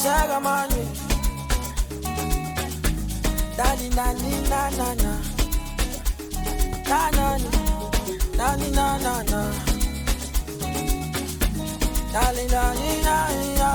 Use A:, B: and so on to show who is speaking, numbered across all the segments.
A: Shaga money. Daddy nani na na na. Na na na. Nani na na na. Daddy nani na na.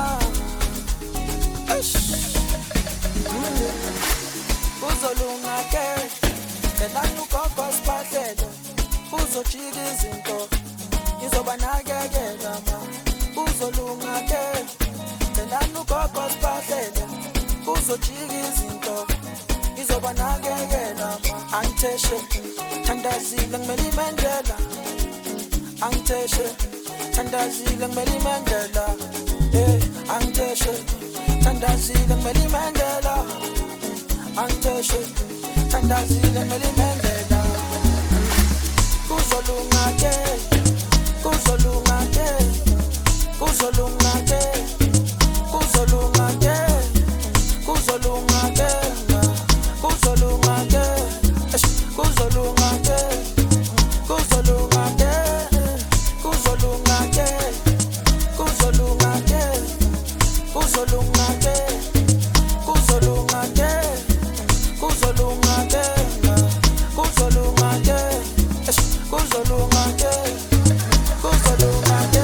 A: Uzolunga ke. Tena ukoko spahlelo. Uzojika izinto. Izobanakekela ma. Uzolunga ke. Tena ukoko spahlelo. Uzojika izinto. Izobanakekela ma. Angiteshe. Thandazile ngimeli Mandela. Angiteshe. Thandazile ngimeli Mandela. Angiteshe. Thandazile ngimeli Mandela. Angiteshe. Thandazile ngimeli Mandela. Kuzolunga ke. Kuzolunga ke. Kuzolunga ke. Kuzolunga ke. Kuzolunga ke. Kuzolunga ke. Kuzolunga ke. Kuzolunga ke. Kuzolunga ke. Kuzolunga ke. Kuzolunga ke. Kuzolunga ke. Kuzolunga ke. Kuzolunga ke. Kuzolunga ke. Kuzolunga ke.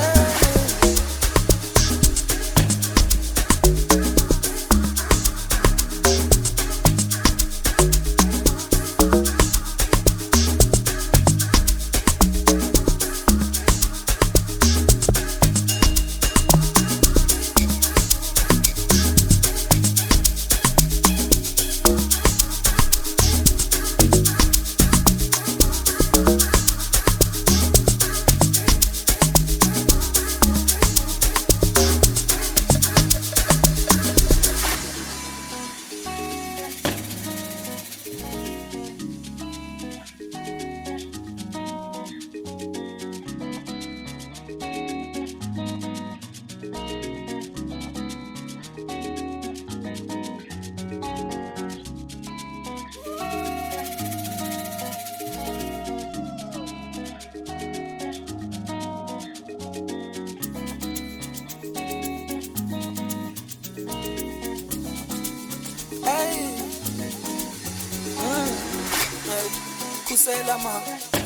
A: Kusela ma.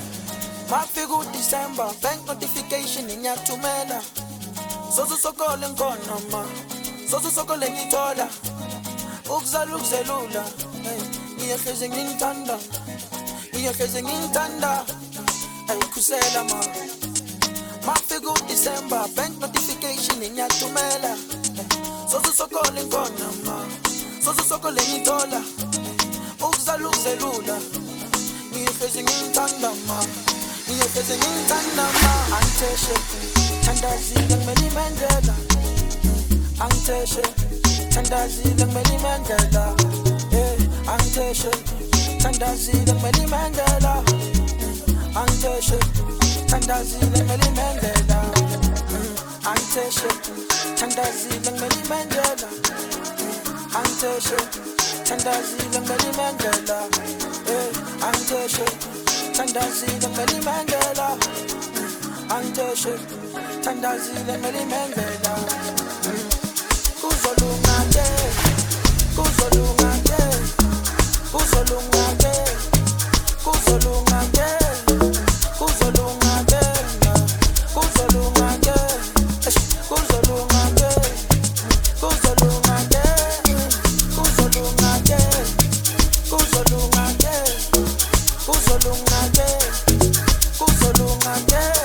A: Mafika December, bank notification inyathumela. Sozusokole ngkhona ma. Sozusokole ngithola. Ukuzala ukuzelula. Ngiyehleze ngintanda. Ngiyehleze ngintanda. Kusela ma. Mafika December, bank notification inyathumela. Sozusokole ngkhona ma. Sozusokole ngithola. Ukuzala ukuzelula. Ngiyehleze ngintanda ma. Ngiyehleze ngintanda ma. Angiteshe. Thandazile ngimeli Mandela. Angiteshe. Thandazile ngimeli Mandela. Angiteshe. Thandazile ngimeli Mandela. Angiteshe. Thandazile ngimeli Mandela. Angiteshe. Thandazile ngimeli Mandela. Angiteshe. Thandazile ngimeli Mandela. Angiteshe. Thandazile ngimeli Mandela. Angiteshe. Thandazile ngimeli Mandela. Kuzolunga ke. Kuzolunga ke. Kuzolunga ke. Kuzolunga ke. Kuzolunga ke. Kuzolunga ke. Kuzolunga ke. Kuzolunga ke. Kuzolunga ke. Kuzolunga ke. Kuzolunga ke. Kuzolunga ke.